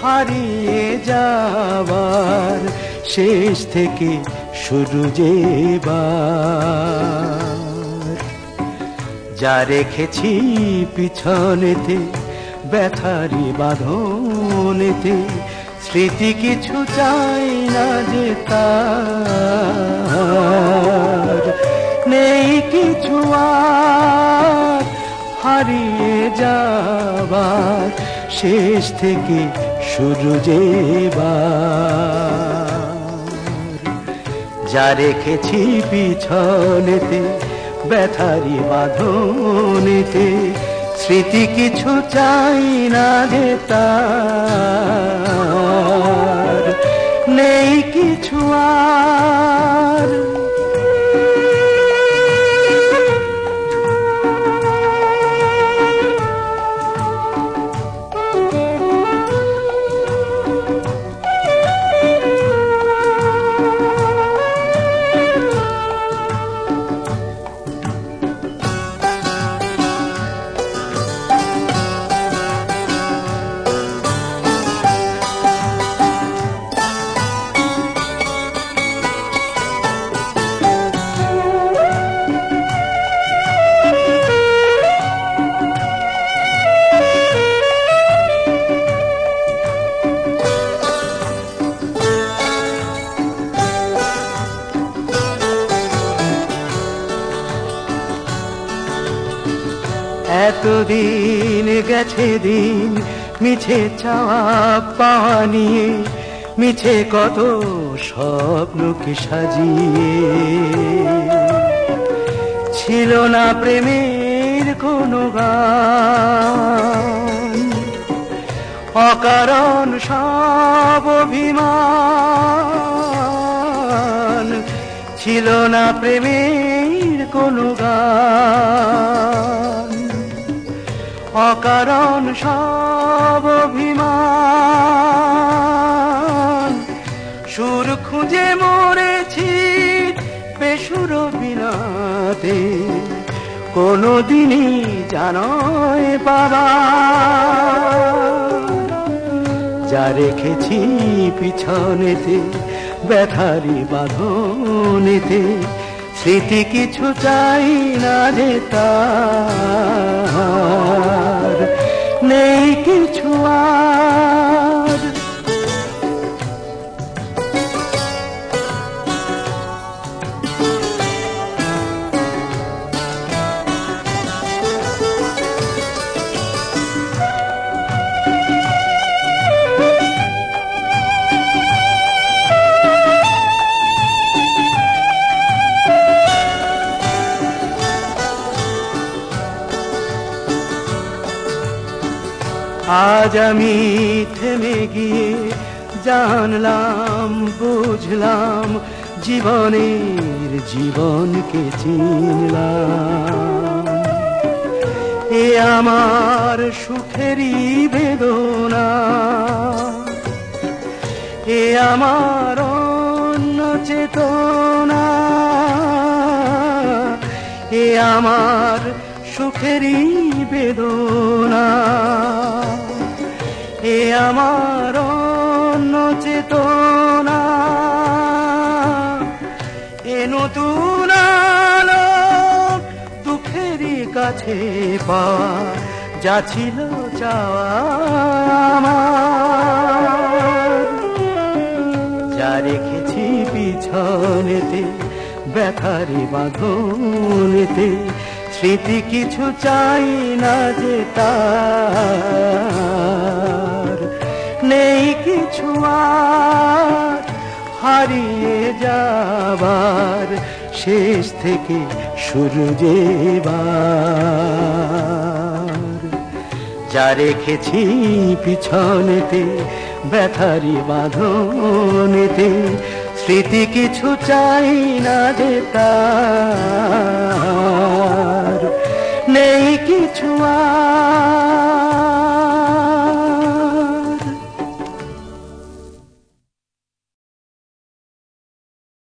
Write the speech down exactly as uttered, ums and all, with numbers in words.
হারিয়ে যাবার শেষ থেকে শুরু যেবার যা রেখেছি পিছনেতে ব্যথারি বাঁধনেতে স্মৃতি কিছু চাই না যে তার নেই কিছু আর হারিয়ে যাবার শেষ থেকে শুরু যেবার যা রেখেছি পিছনেতে ব্যথারি বাঁধনেতে স্মৃতি কিছু চাই না যে তার নেই কিছু আর এতদিন গেছে দিন মিছে চাওয়া পাওয়া নিয়ে মিছে কত স্বপ্নকে সাজিয়ে ছিল না প্রেমের কোনো গান অকারণ সব অভিমান ছিল না প্রেমের কোনো গান অকারণ সব অভিমান সুর খুঁজে মরেছি বেসুর বিনাতে কোনদিনই জানয় বাবা যা রেখেছি পিছনেতে ব্যথারি বাঁধনেতে স্মৃতি কিছু চাই না যে তার নেই কিছু আর আজ আমি থেমে গিয়ে জানলাম বুঝলাম জীবনের জীবনকে চিনলাম এ আমার সুখেরই বেদনা এ আমার অন্য চেতনা এ আমার সুখেরই বেদনা এ আমার অন্য চেতনা এ নতুন আলো দুঃখেরই কাছে পাওয়া যা ছিল চাওয়া আমার যা রেখেছি পিছনেতে ব্যথারি বাঁধনেতে স্মৃতি কিছু চাই না যে তার নেই কিছু আর হারিয়ে যাবার শেষ থেকে শুরু যেবার যা রেখেছি পিছনেতে ব্যথারি বাঁধনেতে স্মৃতি কিছু চাই না যে তার নেই কিছু আর